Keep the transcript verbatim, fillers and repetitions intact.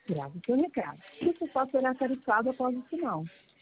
Grave o seu recado. Isso só será tarifado após o sinal.